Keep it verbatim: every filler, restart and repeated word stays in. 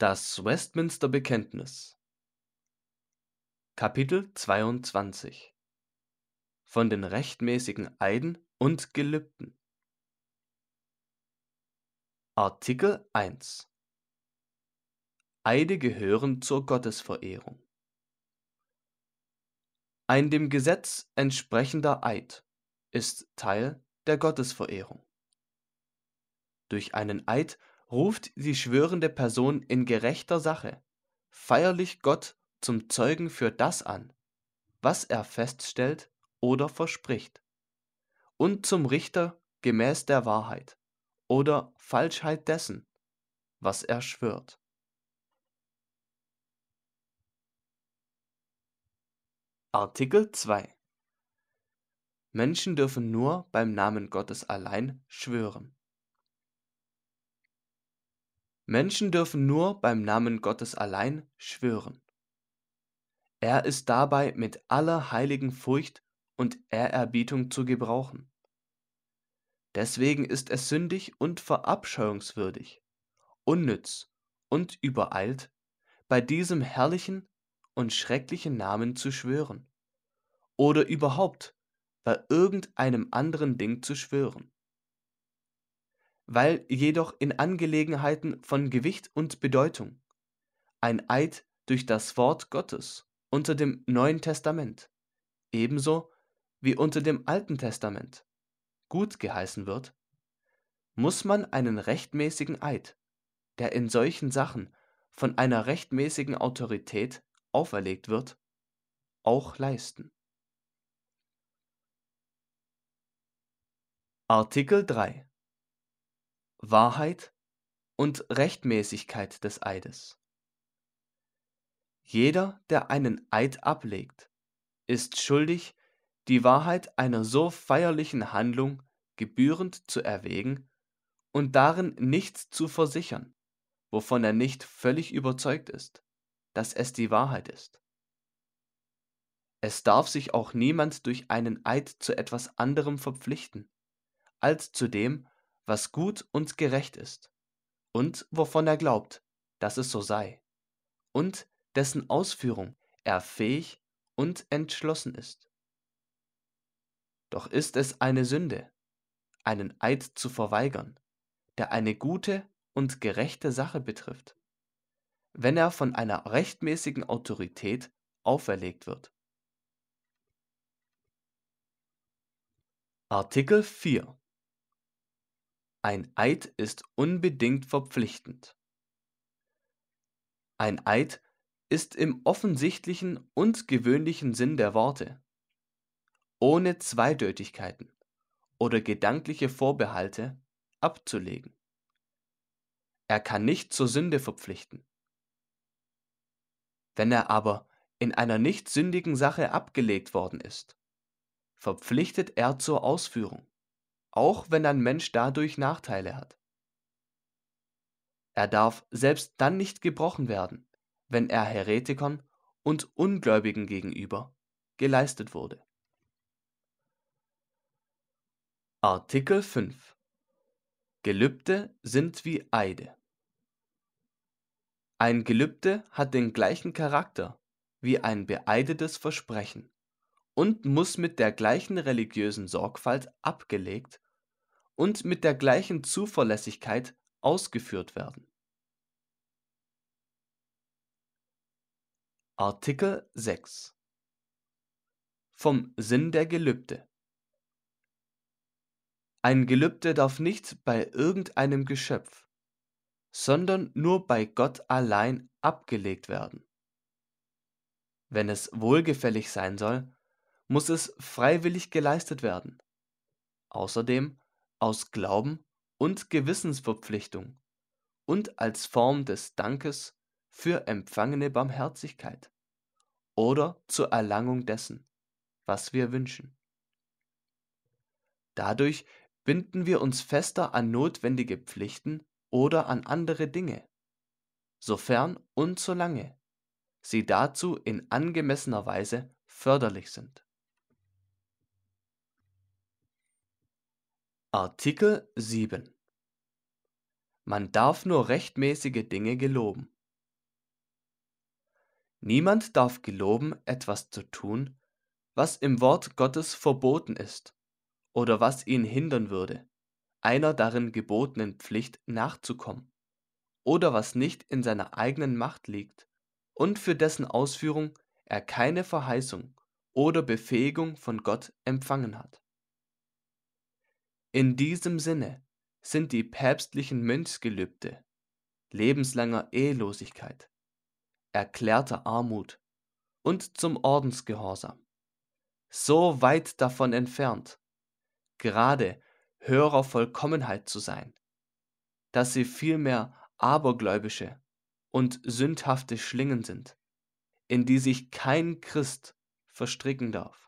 Das Westminster-Bekenntnis, Kapitel zweiundzwanzig. Von den rechtmäßigen Eiden und Gelübden. Artikel eins. Eide gehören zur Gottesverehrung. Ein dem Gesetz entsprechender Eid ist Teil der Gottesverehrung. Durch einen Eid ruft die schwörende Person in gerechter Sache feierlich Gott zum Zeugen für das an, was er feststellt oder verspricht, und zum Richter gemäß der Wahrheit oder Falschheit dessen, was er schwört. Artikel zwei. Menschen dürfen nur beim Namen Gottes allein schwören. Menschen dürfen nur beim Namen Gottes allein schwören. Er ist dabei mit aller heiligen Furcht und Ehrerbietung zu gebrauchen. Deswegen ist es sündig und verabscheuungswürdig, unnütz und übereilt, bei diesem herrlichen und schrecklichen Namen zu schwören oder überhaupt bei irgendeinem anderen Ding zu schwören. Weil jedoch in Angelegenheiten von Gewicht und Bedeutung ein Eid durch das Wort Gottes unter dem Neuen Testament ebenso wie unter dem Alten Testament gut geheißen wird, muss man einen rechtmäßigen Eid, der in solchen Sachen von einer rechtmäßigen Autorität auferlegt wird, auch leisten. Artikel drei. Wahrheit und Rechtmäßigkeit des Eides. Jeder, der einen Eid ablegt, ist schuldig, die Wahrheit einer so feierlichen Handlung gebührend zu erwägen und darin nichts zu versichern, wovon er nicht völlig überzeugt ist, dass es die Wahrheit ist. Es darf sich auch niemand durch einen Eid zu etwas anderem verpflichten, als zu dem, was gut und gerecht ist, und wovon er glaubt, dass es so sei, und dessen Ausführung er fähig und entschlossen ist. Doch ist es eine Sünde, einen Eid zu verweigern, der eine gute und gerechte Sache betrifft, wenn er von einer rechtmäßigen Autorität auferlegt wird. Artikel vier. Ein Eid ist unbedingt verpflichtend. Ein Eid ist im offensichtlichen und gewöhnlichen Sinn der Worte, ohne Zweideutigkeiten oder gedankliche Vorbehalte, abzulegen. Er kann nicht zur Sünde verpflichten. Wenn er aber in einer nicht sündigen Sache abgelegt worden ist, verpflichtet er zur Ausführung, auch wenn ein Mensch dadurch Nachteile hat. Er darf selbst dann nicht gebrochen werden, wenn er Häretikern und Ungläubigen gegenüber geleistet wurde. Artikel fünf. Gelübde sind wie Eide. Ein Gelübde hat den gleichen Charakter wie ein beeidetes Versprechen und muss mit der gleichen religiösen Sorgfalt abgelegt und mit der gleichen Zuverlässigkeit ausgeführt werden. Artikel sechs. Vom Sinn der Gelübde. Ein Gelübde darf nicht bei irgendeinem Geschöpf, sondern nur bei Gott allein abgelegt werden. Wenn es wohlgefällig sein soll, muss es freiwillig geleistet werden. Außerdem aus Glauben und Gewissensverpflichtung und als Form des Dankes für empfangene Barmherzigkeit oder zur Erlangung dessen, was wir wünschen. Dadurch binden wir uns fester an notwendige Pflichten oder an andere Dinge, sofern und solange sie dazu in angemessener Weise förderlich sind. Artikel sieben. Man darf nur rechtmäßige Dinge geloben. Niemand darf geloben, etwas zu tun, was im Wort Gottes verboten ist oder was ihn hindern würde, einer darin gebotenen Pflicht nachzukommen, oder was nicht in seiner eigenen Macht liegt und für dessen Ausführung er keine Verheißung oder Befähigung von Gott empfangen hat. In diesem Sinne sind die päpstlichen Mönchsgelübde lebenslanger Ehelosigkeit, erklärter Armut und zum Ordensgehorsam so weit davon entfernt, gerade höherer Vollkommenheit zu sein, dass sie vielmehr abergläubische und sündhafte Schlingen sind, in die sich kein Christ verstricken darf.